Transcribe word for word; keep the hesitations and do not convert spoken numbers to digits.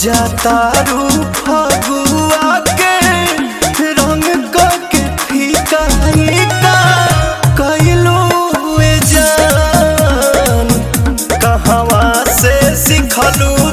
जातारू फगुआ के रंग के फीका फीका कइलो ए जान कहवा से सिखलू